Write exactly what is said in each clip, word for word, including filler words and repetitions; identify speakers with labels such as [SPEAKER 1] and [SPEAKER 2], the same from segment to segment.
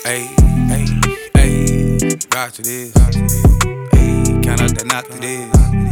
[SPEAKER 1] Ayy, ayy, ayy, rock to this. Ayy, count up that knock to this.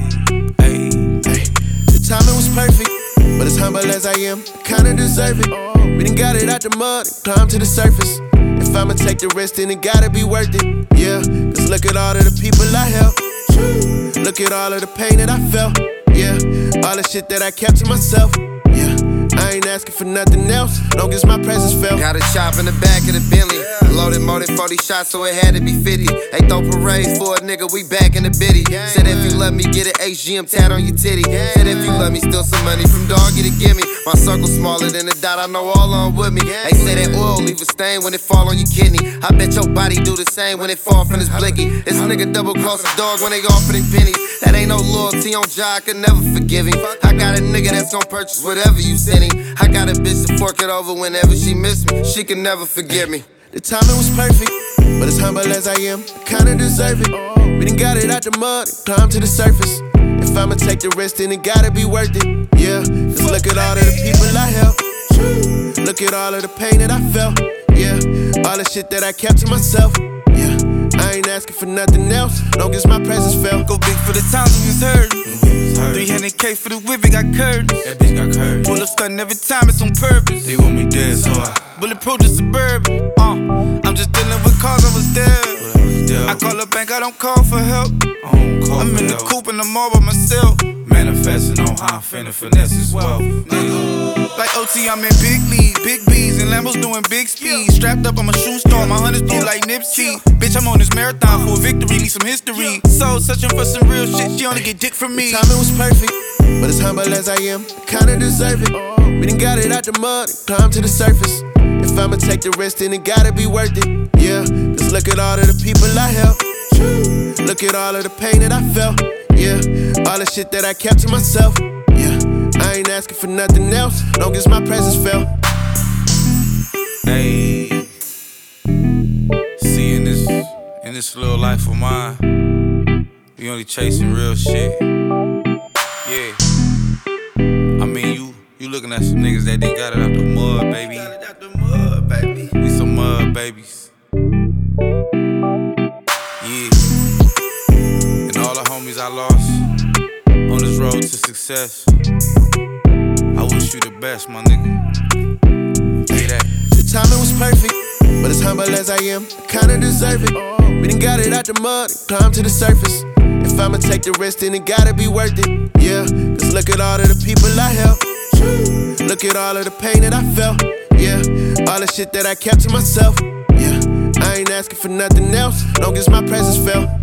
[SPEAKER 1] Ayy, ayy.
[SPEAKER 2] The timing was perfect, but as humble as I am, kinda deserve it. We done got it out the mud and climbed to the surface. If I'ma take the risk, then it gotta be worth it. Yeah, cause look at all of the people I helped. Look at all of the pain that I felt. Yeah, all the shit that I kept to myself. Yeah, I ain't asking for nothing else, long as my presence felt.
[SPEAKER 3] Got a chop in the back of the Bentley. Loaded more than forty shots, so it had to be fifty. They throw parades for a nigga, we back in the biddy. Said if you love me, get an H G M tat on your titty. Said if you love me, steal some money from dog, get it, gimme. My circle smaller than a dot, I know all on with me. They say that oil leave a stain when it fall on your kidney. I bet your body do the same when it fall from this blicky. This nigga double cross a dog when they offer them pennies. That ain't no loyalty on Jah, I could never forgive him. I got a nigga that's gon' purchase whatever you send him. I got a bitch to fork it over whenever she miss me. She can never forgive me.
[SPEAKER 2] The timing was perfect, but as humble as I am, kinda deserve it. We done got it out the mud and climbed to the surface. If I'ma take the risk, then it gotta be worth it. Yeah, cause look at all of the people I helped. Look at all of the pain that I felt. Yeah, all the shit that I kept to myself. Yeah, I ain't asking for nothing else, long as my presence felt.
[SPEAKER 1] Go big for the times we was hurt. three hundred K for the whip, it got curtains. That bitch got curtains. Pull up stuntin' every time, it's on purpose. They want me dead, so I bulletproof the Suburban. Uh, I'm just dealing with cars, I was dead. I call a bank, I don't call for help. I don't call I'm in the coupe and I'm all by myself. Manifesting on how I'm finna finesse as well. Like O T, I'm in big league, big B's and Lambos doing big speed. Strapped up, I'm a shoe store, my hunters blue like Nipsey. Bitch, I'm on this marathon for a victory, leave some history. So searching for some real shit, she only get dick from me.
[SPEAKER 2] The timing was perfect, but as humble as I am, kinda deserve it. We done got it out the mud and climbed to the surface. If I'ma take the risk, then it gotta be worth it. Yeah, cause look at all of the people I helped. Look at all of the pain that I felt. Yeah, all the shit that I kept to myself. Yeah, I ain't asking for nothing else, long as my presence felt.
[SPEAKER 1] Hey, see in this, in this little life of mine, we only chasing real shit. Yeah, I mean you, you looking at some niggas that done got it out the mud, baby. Got it out the mud, baby. We some mud babies. Yeah, and all the homies I lost on this road to success. I wish you the best, my nigga. Say that.
[SPEAKER 2] The timing was perfect, but as humble as I am, kinda deserve it. We done got it out the mud and climbed to the surface. If I'ma take the risk, then it gotta be worth it. Yeah, cause look at all of the people I helped. Look at all of the pain that I felt. Yeah, all the shit that I kept to myself. Yeah, I ain't asking for nothing else, long as my presence felt.